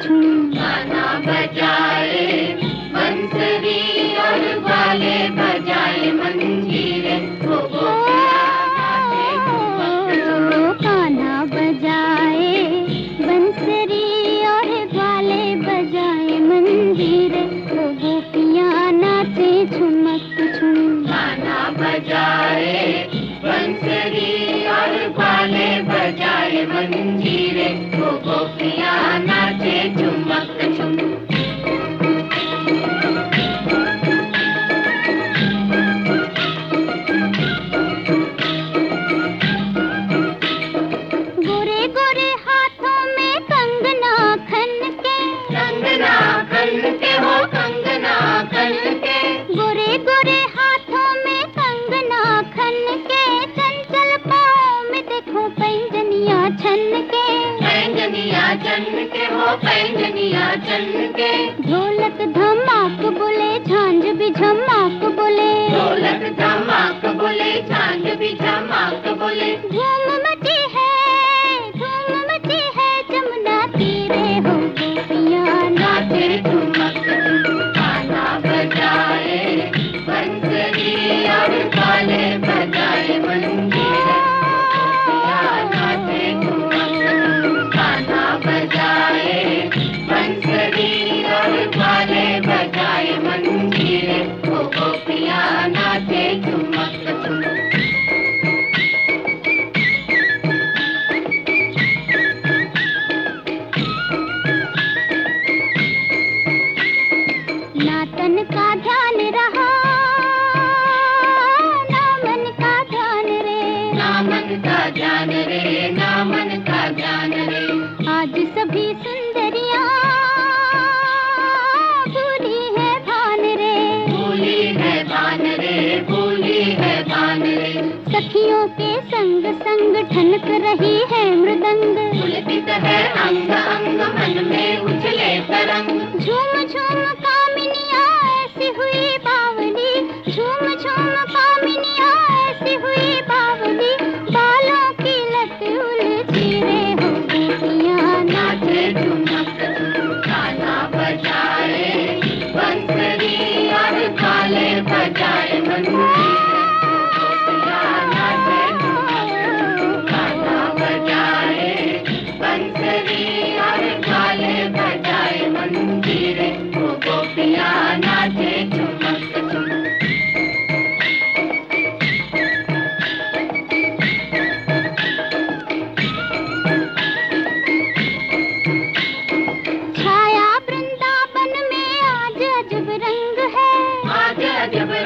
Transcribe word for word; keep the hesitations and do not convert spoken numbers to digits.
छुम। गाना बजाए बंसरी और ग्वाले बजाए मंजीरे, वो गाना बजाए बंसरी और ग्वाले बजाए मंजीरे, वो गोपियाँ नाचे झुमक झुम। गाना बजाए बंसरी और ग्वाले बजाए मंजीरे, वो गोपियाँ नाचे झुमक झुम। गोरे गोरे हाथों में कंगना खन के, कंगना खन के हो कंगना खन के, गोरे गोरे हाथों में कंगना खन के, चंचल पाँव में देखो पैंजनिया छन के, पैंजनिया चन के हो पैंजनिया चन के, ढोलक धमाक बोले झांझ भी झमाक बोले, ढोलक धमाक बोले झांझ भी झमाक बोले, धूम मची है धूम मची है जमुना तीरे, हो गोपियाँ नाचे झुमक झुम। गाना बजाए बंसरी और ग्वाले बजाए मंजीरे, गोपियाँ नाचे झुमक झुम। गाना बजाए बंसरी और ग्वाले बजाए मंजीरे, वो गोपियाँ नाचे झुमक झुम। ना तन का ध्यान रहा ना मन का ध्यान रे, ना मन का ध्यान रे, ना मन का ध्यान रे, आज सभी सुंदरियाँ भूली है भान रे, भूली है भान रे, भूली है भान रे, सखियों के संग संग ठनक रही है मृदंग, पुलकित है अंग अंग मन में उछले तरंग, झूम झूम कामिनियाँ ऐसी हुई बावली, झूम झूम कामिनियाँ ऐसी हुई बावली, बालों की लट उलझी रे, हो गोपियाँ नाचे झुमक झुम। गाना बजाए बंसरी और ग्वाले बजाए मंजीरे, गोपियाँ नाचे झुमक झुम। गाना बजाए बंसरी और ग्वाले बजाए मंजीरे, वो गोपियाँ नाचे झुमक झुम। छाया वृंदावन में आज अजब रंग है, आज अजब